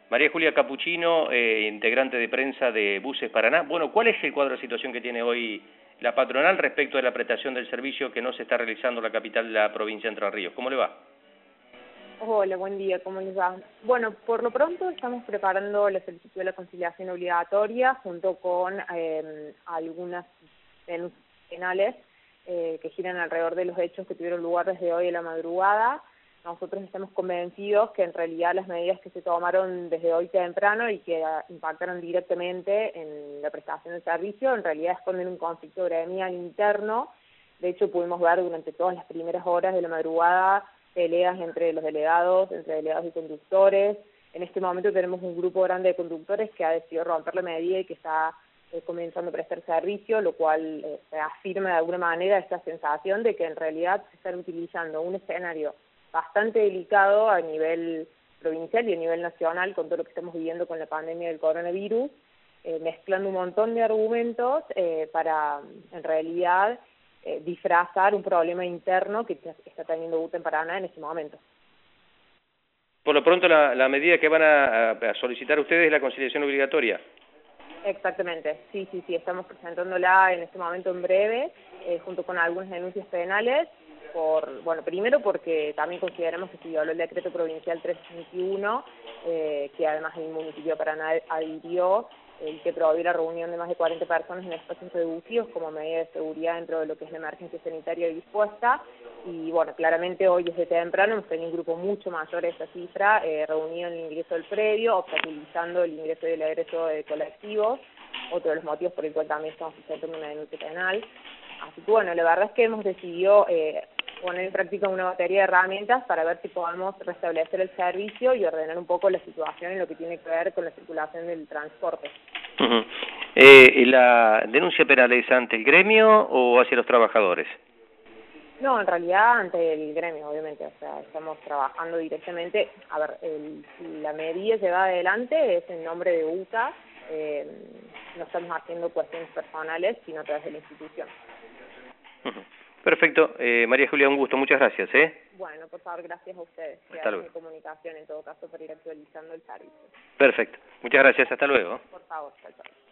María Julia Capuchino, integrante de prensa de Buses Paraná. Bueno, ¿cuál es el cuadro de situación que tiene hoy la patronal respecto de la prestación del servicio que no se está realizando en la capital de la provincia de Entre Ríos? ¿Cómo le va? Hola, buen día, ¿cómo les va? Bueno, por lo pronto estamos preparando la solicitud de la conciliación obligatoria junto con algunas denuncias penales que giran alrededor de los hechos que tuvieron lugar desde hoy a la madrugada. Nosotros estamos convencidos que en realidad las medidas que se tomaron desde hoy temprano y que impactaron directamente en la prestación del servicio, en realidad esconden un conflicto gremial interno. De hecho, pudimos ver durante todas las primeras horas de la madrugada peleas entre los delegados, entre delegados y conductores. En este momento tenemos un grupo grande de conductores que ha decidido romper la medida y que está comenzando a prestar servicio, lo cual afirma de alguna manera esta sensación de que en realidad se están utilizando un escenario bastante delicado a nivel provincial y a nivel nacional con todo lo que estamos viviendo con la pandemia del coronavirus, mezclando un montón de argumentos para, en realidad, disfrazar un problema interno que está teniendo UTE en Paraná en este momento. Por lo pronto, la medida que van a solicitar ustedes es la conciliación obligatoria. Exactamente, sí, estamos presentándola en este momento en breve, junto con algunas denuncias penales, primero porque también consideramos que se violó el decreto provincial 321, que además el municipio de Paraná adhirió, el que prohibió la reunión de más de 40 personas en espacios reducidos como medida de seguridad dentro de lo que es la emergencia sanitaria dispuesta. Y bueno, claramente hoy desde temprano hemos tenido un grupo mucho mayor de esa cifra, reunido en el ingreso del predio, obstaculizando el ingreso y el egreso de colectivos, otro de los motivos por el cual también estamos presentando una denuncia penal. Así que bueno, la verdad es que hemos decidido poner en práctica una batería de herramientas para ver si podemos restablecer el servicio y ordenar un poco la situación en lo que tiene que ver con la circulación del transporte. ¿La denuncia penal es ante el gremio o hacia los trabajadores? No, en realidad ante el gremio, obviamente, o sea, estamos trabajando directamente. A ver, la medida llevada adelante es en nombre de UTA, no estamos haciendo cuestiones personales, sino a través de la institución. Perfecto. María Julia, un gusto. Muchas gracias. Bueno, por favor, gracias a ustedes. Hasta luego. De comunicación, en todo caso, para ir actualizando el servicio. Perfecto. Muchas gracias. Hasta luego. Por favor, chao.